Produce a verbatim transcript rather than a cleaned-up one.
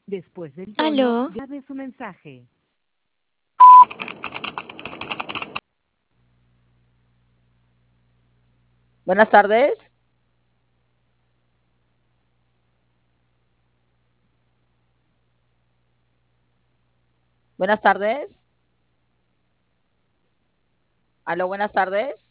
Después del tono, Aló, grabe su mensaje. Buenas tardes. Buenas tardes. Aló, buenas tardes.